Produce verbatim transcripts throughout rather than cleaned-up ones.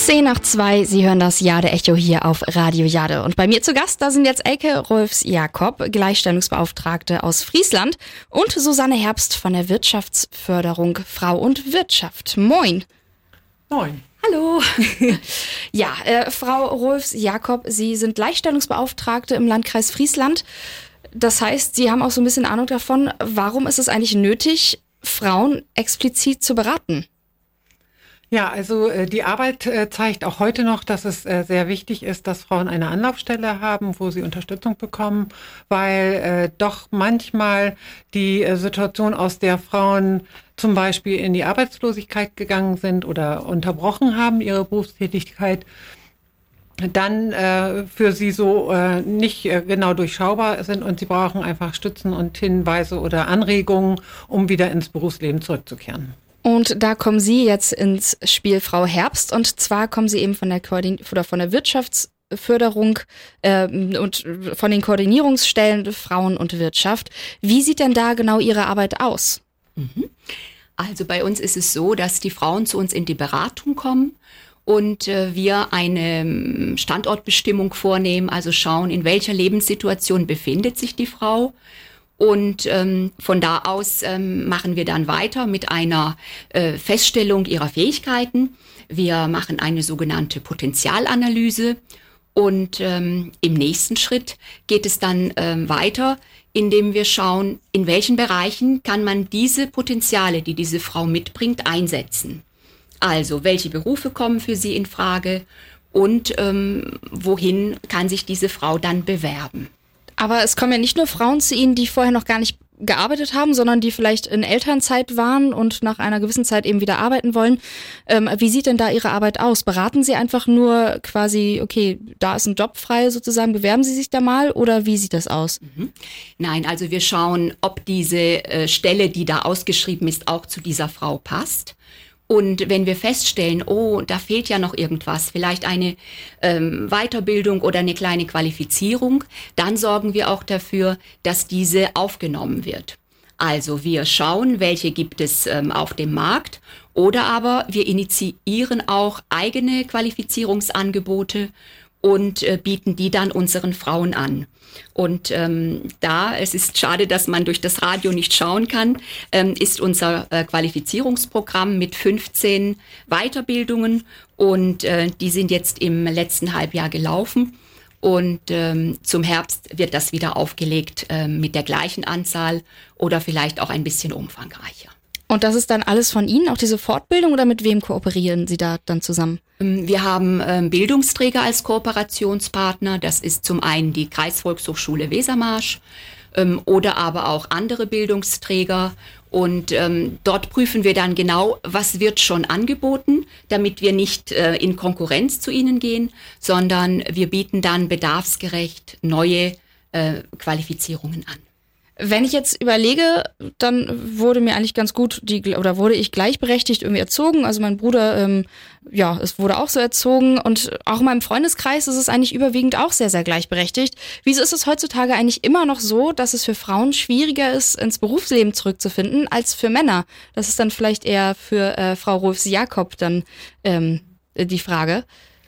Zehn nach zwei, Sie hören das Jade-Echo hier auf Radio Jade. Und bei mir zu Gast, da sind jetzt Elke Rolfs-Jakob, Gleichstellungsbeauftragte aus Friesland, und Susanne Herbst von der Wirtschaftsförderung Frau und Wirtschaft. Moin. Moin. Hallo. Ja, äh, Frau Rolfs-Jakob, Sie sind Gleichstellungsbeauftragte im Landkreis Friesland. Das heißt, Sie haben auch so ein bisschen Ahnung davon, warum ist es eigentlich nötig, Frauen explizit zu beraten? Ja, also äh, die Arbeit äh, zeigt auch heute noch, dass es äh, sehr wichtig ist, dass Frauen eine Anlaufstelle haben, wo sie Unterstützung bekommen, weil äh, doch manchmal die äh, Situation, aus der Frauen zum Beispiel in die Arbeitslosigkeit gegangen sind oder unterbrochen haben, ihre Berufstätigkeit, dann äh, für sie so äh, nicht äh, genau durchschaubar sind und sie brauchen einfach Stützen und Hinweise oder Anregungen, um wieder ins Berufsleben zurückzukehren. Und da kommen Sie jetzt ins Spiel, Frau Herbst, und zwar kommen Sie eben von der Koordin- oder von der Wirtschaftsförderung äh, und von den Koordinierungsstellen Frauen und Wirtschaft. Wie sieht denn da genau Ihre Arbeit aus? Mhm. Also bei uns ist es so, dass die Frauen zu uns in die Beratung kommen und äh, wir eine Standortbestimmung vornehmen, also schauen, in welcher Lebenssituation befindet sich die Frau. Und ähm, von da aus ähm, machen wir dann weiter mit einer äh, Feststellung ihrer Fähigkeiten. Wir machen eine sogenannte Potenzialanalyse und ähm, im nächsten Schritt geht es dann ähm, weiter, indem wir schauen, in welchen Bereichen kann man diese Potenziale, die diese Frau mitbringt, einsetzen. Also, welche Berufe kommen für sie in Frage und ähm, wohin kann sich diese Frau dann bewerben? Aber es kommen ja nicht nur Frauen zu Ihnen, die vorher noch gar nicht gearbeitet haben, sondern die vielleicht in Elternzeit waren und nach einer gewissen Zeit eben wieder arbeiten wollen. Ähm, wie sieht denn da Ihre Arbeit aus? Beraten Sie einfach nur quasi, okay, da ist ein Job frei sozusagen, bewerben Sie sich da mal, oder wie sieht das aus? Mhm. Nein, also wir schauen, ob diese äh, Stelle, die da ausgeschrieben ist, auch zu dieser Frau passt. Und wenn wir feststellen, oh, da fehlt ja noch irgendwas, vielleicht eine ähm, Weiterbildung oder eine kleine Qualifizierung, dann sorgen wir auch dafür, dass diese aufgenommen wird. Also wir schauen, welche gibt es ähm, auf dem Markt, oder aber wir initiieren auch eigene Qualifizierungsangebote und äh, bieten die dann unseren Frauen an. Und ähm, da, es ist schade, dass man durch das Radio nicht schauen kann, ähm, ist unser äh, Qualifizierungsprogramm mit fünfzehn Weiterbildungen und äh, die sind jetzt im letzten Halbjahr gelaufen. Und ähm, zum Herbst wird das wieder aufgelegt äh, mit der gleichen Anzahl oder vielleicht auch ein bisschen umfangreicher. Und das ist dann alles von Ihnen, auch diese Fortbildung, oder mit wem kooperieren Sie da dann zusammen? Wir haben ähm, Bildungsträger als Kooperationspartner. Das ist zum einen die Kreisvolkshochschule Wesermarsch ähm, oder aber auch andere Bildungsträger. Und ähm, dort prüfen wir dann genau, was wird schon angeboten, damit wir nicht äh, in Konkurrenz zu ihnen gehen, sondern wir bieten dann bedarfsgerecht neue äh, Qualifizierungen an. Wenn ich jetzt überlege, dann wurde mir eigentlich ganz gut die oder wurde ich gleichberechtigt irgendwie erzogen. Also mein Bruder, ähm, ja, es wurde auch so erzogen, und auch in meinem Freundeskreis ist es eigentlich überwiegend auch sehr, sehr gleichberechtigt. Wieso ist es heutzutage eigentlich immer noch so, dass es für Frauen schwieriger ist, ins Berufsleben zurückzufinden, als für Männer? Das ist dann vielleicht eher für äh, Frau Rolfs-Jakob dann ähm, die Frage.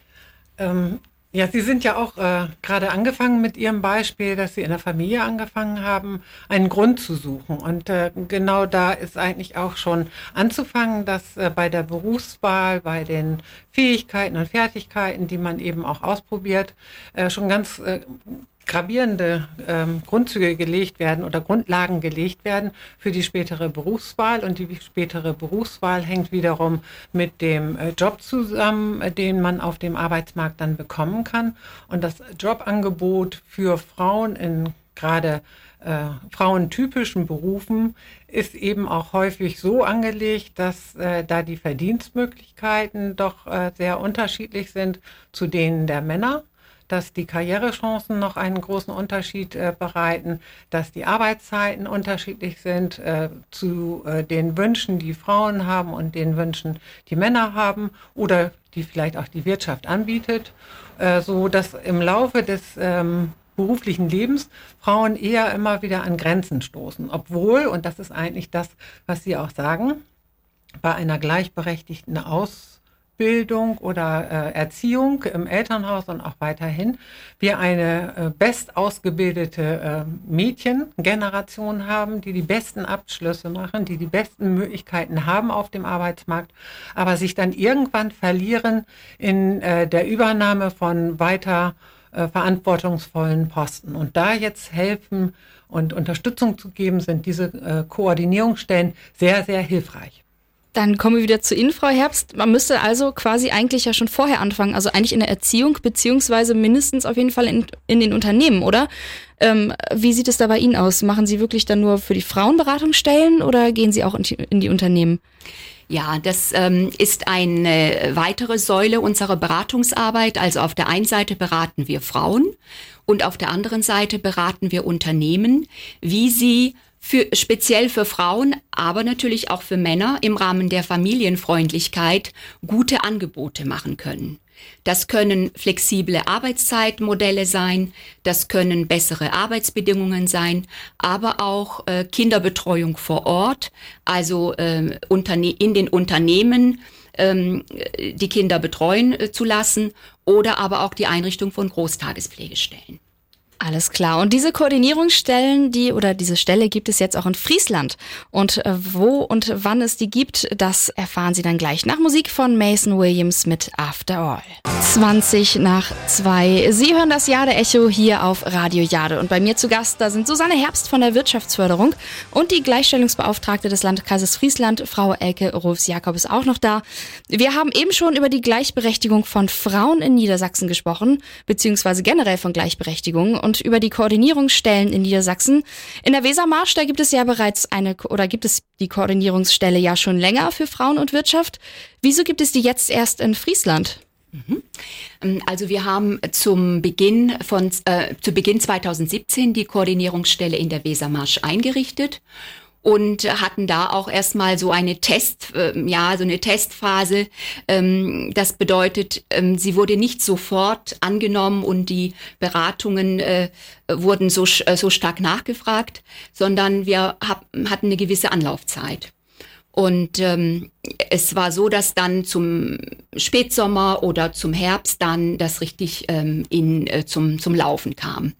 Ähm. Ja, Sie sind ja auch äh, gerade angefangen mit Ihrem Beispiel, dass Sie in der Familie angefangen haben, einen Grund zu suchen. Und äh, genau da ist eigentlich auch schon anzufangen, dass äh, bei der Berufswahl, bei den Fähigkeiten und Fertigkeiten, die man eben auch ausprobiert, äh, schon ganz äh, gravierende ähm, Grundzüge gelegt werden oder Grundlagen gelegt werden für die spätere Berufswahl. Und die spätere Berufswahl hängt wiederum mit dem äh, Job zusammen, äh, den man auf dem Arbeitsmarkt dann bekommen kann. Und das Jobangebot für Frauen in gerade äh, frauentypischen Berufen ist eben auch häufig so angelegt, dass äh, da die Verdienstmöglichkeiten doch äh, sehr unterschiedlich sind zu denen der Männer, dass die Karrierechancen noch einen großen Unterschied äh, bereiten, dass die Arbeitszeiten unterschiedlich sind äh, zu äh, den Wünschen, die Frauen haben, und den Wünschen, die Männer haben oder die vielleicht auch die Wirtschaft anbietet, äh, so dass im Laufe des ähm, beruflichen Lebens Frauen eher immer wieder an Grenzen stoßen, obwohl, und das ist eigentlich das, was Sie auch sagen, bei einer gleichberechtigten Aus Bildung oder äh, Erziehung im Elternhaus und auch weiterhin wir eine äh, best ausgebildete äh, Mädchengeneration haben, die die besten Abschlüsse machen, die die besten Möglichkeiten haben auf dem Arbeitsmarkt, aber sich dann irgendwann verlieren in äh, der Übernahme von weiter äh, verantwortungsvollen Posten. Und da jetzt helfen und Unterstützung zu geben, sind diese äh, Koordinierungsstellen sehr, sehr hilfreich. Dann kommen wir wieder zu Ihnen, Frau Herbst. Man müsste also quasi eigentlich ja schon vorher anfangen, also eigentlich in der Erziehung, beziehungsweise mindestens auf jeden Fall in, in den Unternehmen, oder? Ähm, wie sieht es da bei Ihnen aus? Machen Sie wirklich dann nur für die Frauenberatungsstellen oder gehen Sie auch in die, in die Unternehmen? Ja, das ähm, ist eine weitere Säule unserer Beratungsarbeit. Also auf der einen Seite beraten wir Frauen und auf der anderen Seite beraten wir Unternehmen, wie sie für, speziell für Frauen, aber natürlich auch für Männer im Rahmen der Familienfreundlichkeit gute Angebote machen können. Das können flexible Arbeitszeitmodelle sein, das können bessere Arbeitsbedingungen sein, aber auch äh, Kinderbetreuung vor Ort, also äh, unterne- in den Unternehmen ähm, die Kinder betreuen äh, zu lassen oder aber auch die Einrichtung von Großtagespflegestellen. Alles klar. Und diese Koordinierungsstellen, die oder diese Stelle gibt es jetzt auch in Friesland. Und äh, wo und wann es die gibt, das erfahren Sie dann gleich nach Musik von Mason Williams mit After All. zwanzig nach zwei. Sie hören das Jade Echo hier auf Radio Jade. Und bei mir zu Gast, da sind Susanne Herbst von der Wirtschaftsförderung und die Gleichstellungsbeauftragte des Landkreises Friesland, Frau Elke Rolfs-Jakob, ist auch noch da. Wir haben eben schon über die Gleichberechtigung von Frauen in Niedersachsen gesprochen, beziehungsweise generell von Gleichberechtigung und über die Koordinierungsstellen in Niedersachsen. In der Wesermarsch, da gibt es ja bereits eine, oder gibt es die Koordinierungsstelle ja schon länger für Frauen und Wirtschaft. Wieso gibt es die jetzt erst in Friesland? Also wir haben zum Beginn von, äh, zu Beginn zwanzig siebzehn die Koordinierungsstelle in der Wesermarsch eingerichtet und hatten da auch erstmal so eine Test, äh, ja, so eine Testphase. Ähm, das bedeutet, ähm, sie wurde nicht sofort angenommen und die Beratungen äh, wurden so, äh, so stark nachgefragt, sondern wir hab, hatten eine gewisse Anlaufzeit. Und ähm, es war so, dass dann zum Spätsommer oder zum Herbst dann das richtig ähm, in, äh, zum, zum Laufen kam.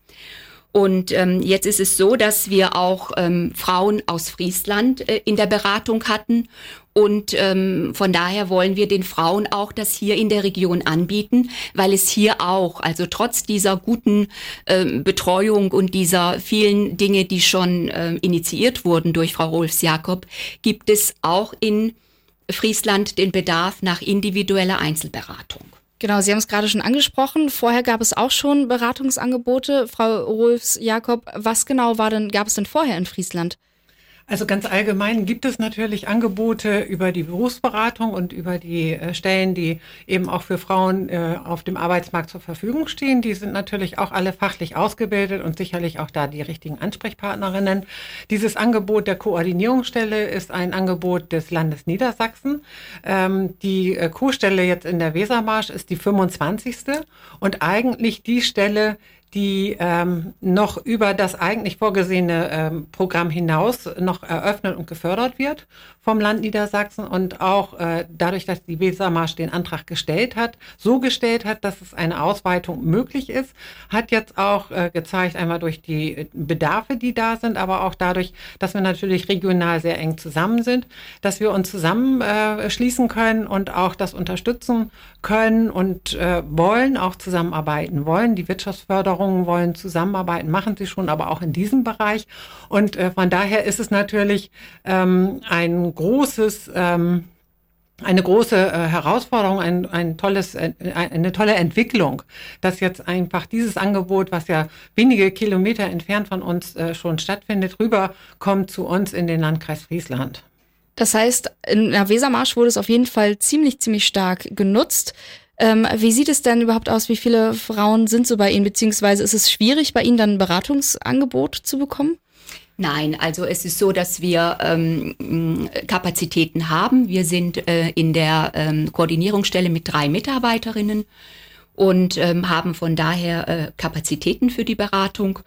Und ähm, jetzt ist es so, dass wir auch ähm, Frauen aus Friesland äh, in der Beratung hatten. Und ähm, von daher wollen wir den Frauen auch das hier in der Region anbieten, weil es hier auch, also trotz dieser guten ähm, Betreuung und dieser vielen Dinge, die schon ähm, initiiert wurden durch Frau Rolfs-Jakob, gibt es auch in Friesland den Bedarf nach individueller Einzelberatung. Genau, Sie haben es gerade schon angesprochen. Vorher gab es auch schon Beratungsangebote. Frau Rolfs-Jakob, was genau war denn, gab es denn vorher in Friesland? Also ganz allgemein gibt es natürlich Angebote über die Berufsberatung und über die äh, Stellen, die eben auch für Frauen äh, auf dem Arbeitsmarkt zur Verfügung stehen. Die sind natürlich auch alle fachlich ausgebildet und sicherlich auch da die richtigen Ansprechpartnerinnen. Dieses Angebot der Koordinierungsstelle ist ein Angebot des Landes Niedersachsen. Ähm, die äh, Co-Stelle jetzt in der Wesermarsch ist die fünfundzwanzigste und eigentlich die Stelle, die ähm, noch über das eigentlich vorgesehene ähm, Programm hinaus noch eröffnet und gefördert wird vom Land Niedersachsen und auch äh, dadurch, dass die Wesermarsch den Antrag gestellt hat, so gestellt hat, dass es eine Ausweitung möglich ist, hat jetzt auch äh, gezeigt, einmal durch die Bedarfe, die da sind, aber auch dadurch, dass wir natürlich regional sehr eng zusammen sind, dass wir uns zusammenschließen äh, können und auch das unterstützen können und äh, wollen, auch zusammenarbeiten wollen. Die Wirtschaftsförderungen wollen zusammenarbeiten, machen sie schon, aber auch in diesem Bereich. Und äh, von daher ist es natürlich ähm, ein großes, ähm, eine große äh, Herausforderung, ein, ein tolles, äh, eine tolle Entwicklung, dass jetzt einfach dieses Angebot, was ja wenige Kilometer entfernt von uns äh, schon stattfindet, rüberkommt zu uns in den Landkreis Friesland. Das heißt, in der Wesermarsch wurde es auf jeden Fall ziemlich, ziemlich stark genutzt. Ähm, wie sieht es denn überhaupt aus? Wie viele Frauen sind so bei Ihnen? Beziehungsweise ist es schwierig, bei Ihnen dann ein Beratungsangebot zu bekommen? Nein, also es ist so, dass wir ähm, Kapazitäten haben. Wir sind äh, in der ähm, Koordinierungsstelle mit drei Mitarbeiterinnen und ähm, haben von daher äh, Kapazitäten für die Beratung.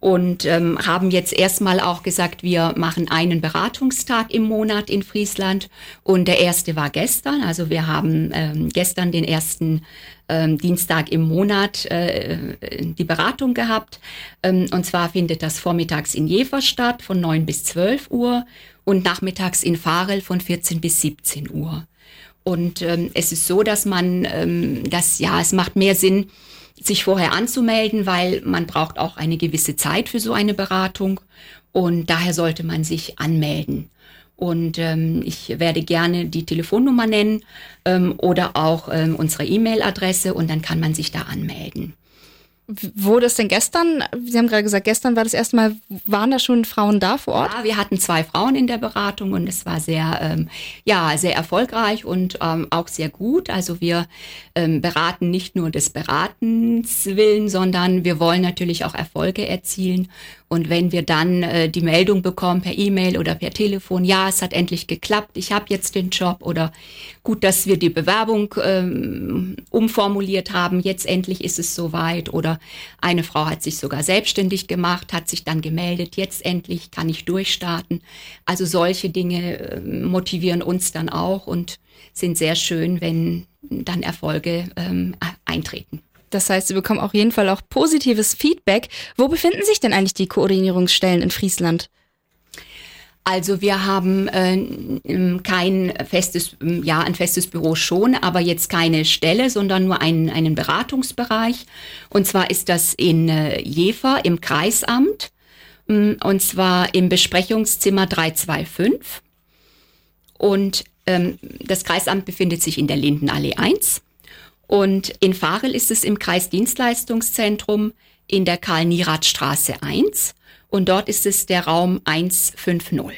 Und ähm, haben jetzt erstmal auch gesagt, wir machen einen Beratungstag im Monat in Friesland. Und der erste war gestern. Also wir haben ähm, gestern den ersten ähm, Dienstag im Monat äh, die Beratung gehabt. Ähm, und zwar findet das vormittags in Jever statt von neun bis zwölf Uhr und nachmittags in Varel von vierzehn bis siebzehn Uhr. Und ähm, es ist so, dass man, ähm, das ja, es macht mehr Sinn, sich vorher anzumelden, weil man braucht auch eine gewisse Zeit für so eine Beratung und daher sollte man sich anmelden. Und ähm, ich werde gerne die Telefonnummer nennen ähm, oder auch ähm, unsere E-Mail-Adresse und dann kann man sich da anmelden. Wurde es denn gestern, Sie haben gerade gesagt, gestern war das erste Mal, waren da schon Frauen da vor Ort? Ja, wir hatten zwei Frauen in der Beratung und es war sehr, ähm, ja, sehr erfolgreich und ähm, auch sehr gut. Also wir ähm, beraten nicht nur des Beratens willen, sondern wir wollen natürlich auch Erfolge erzielen. Und wenn wir dann äh, die Meldung bekommen per E-Mail oder per Telefon, ja, es hat endlich geklappt, ich habe jetzt den Job oder gut, dass wir die Bewerbung ähm, umformuliert haben, jetzt endlich ist es soweit oder eine Frau hat sich sogar selbstständig gemacht, hat sich dann gemeldet, jetzt endlich kann ich durchstarten. Also solche Dinge äh, motivieren uns dann auch und sind sehr schön, wenn dann Erfolge ähm, eintreten. Das heißt, Sie bekommen auf jeden Fall auch positives Feedback. Wo befinden sich denn eigentlich die Koordinierungsstellen in Friesland? Also wir haben äh, kein festes, ja ein festes Büro schon, aber jetzt keine Stelle, sondern nur einen, einen Beratungsbereich. Und zwar ist das in äh, Jever im Kreisamt äh, und zwar im Besprechungszimmer drei zwei fünf. Und ähm, das Kreisamt befindet sich in der Lindenallee eins. Und in Varel ist es im Kreisdienstleistungszentrum in der Karl-Nierath-Straße eins und dort ist es der Raum eins fünf null.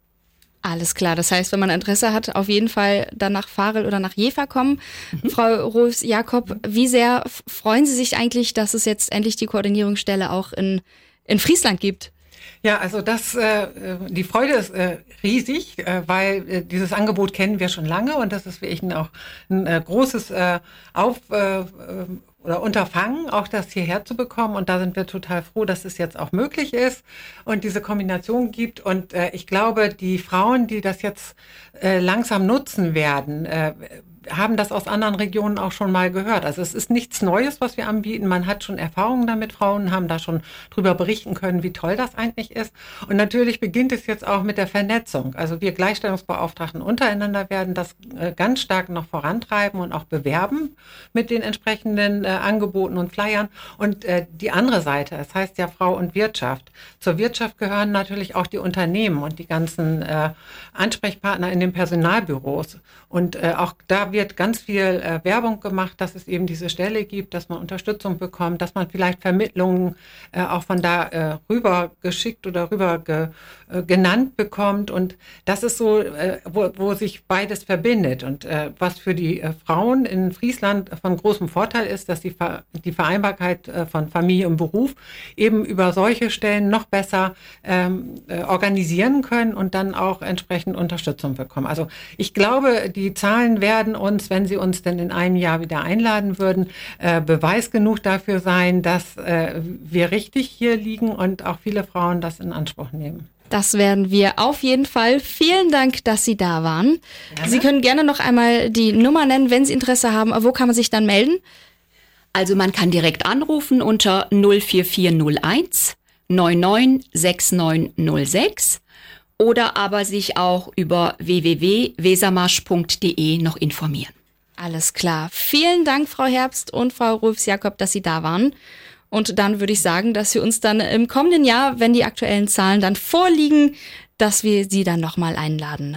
Alles klar, das heißt, wenn man Interesse hat, auf jeden Fall dann nach Varel oder nach Jever kommen. Mhm. Frau Rohlfs-Jakob, wie sehr freuen Sie sich eigentlich, dass es jetzt endlich die Koordinierungsstelle auch in, in Friesland gibt? Ja, also das, äh, die Freude ist äh, riesig, äh, weil äh, dieses Angebot kennen wir schon lange und das ist wirklich ein, auch ein äh, großes äh, Auf äh, oder Unterfangen, auch das hierher zu bekommen. Und da sind wir total froh, dass es jetzt auch möglich ist und diese Kombination gibt. Und äh, ich glaube, die Frauen, die das jetzt äh, langsam nutzen werden, äh, haben das aus anderen Regionen auch schon mal gehört. Also es ist nichts Neues, was wir anbieten. Man hat schon Erfahrungen damit. Frauen haben da schon drüber berichten können, wie toll das eigentlich ist. Und natürlich beginnt es jetzt auch mit der Vernetzung. Also wir Gleichstellungsbeauftragten untereinander werden das äh, ganz stark noch vorantreiben und auch bewerben mit den entsprechenden äh, Angeboten und Flyern. Und äh, die andere Seite, es heißt ja Frau und Wirtschaft. Zur Wirtschaft gehören natürlich auch die Unternehmen und die ganzen äh, Ansprechpartner in den Personalbüros. Und äh, auch da wird ganz viel äh, Werbung gemacht, dass es eben diese Stelle gibt, dass man Unterstützung bekommt, dass man vielleicht Vermittlungen äh, auch von da äh, rüber geschickt oder rüber ge, äh, genannt bekommt. Und das ist so, äh, wo, wo sich beides verbindet. Und äh, was für die äh, Frauen in Friesland von großem Vorteil ist, dass die, Ver- die Vereinbarkeit äh, von Familie und Beruf eben über solche Stellen noch besser ähm, äh, organisieren können und dann auch entsprechend Unterstützung bekommen. Also ich glaube, die Zahlen werden uns, wenn Sie uns denn in einem Jahr wieder einladen würden, äh, Beweis genug dafür sein, dass äh, wir richtig hier liegen und auch viele Frauen das in Anspruch nehmen. Das werden wir auf jeden Fall. Vielen Dank, dass Sie da waren. Gerne. Sie können gerne noch einmal die Nummer nennen, wenn Sie Interesse haben. Wo kann man sich dann melden? Also man kann direkt anrufen unter null vier vier null eins neun neun sechs neun null sechs. Oder aber sich auch über w w w punkt wesermarsch punkt d e noch informieren. Alles klar. Vielen Dank, Frau Herbst und Frau Rohlfs-Jakob, dass Sie da waren. Und dann würde ich sagen, dass wir uns dann im kommenden Jahr, wenn die aktuellen Zahlen dann vorliegen, dass wir Sie dann nochmal einladen.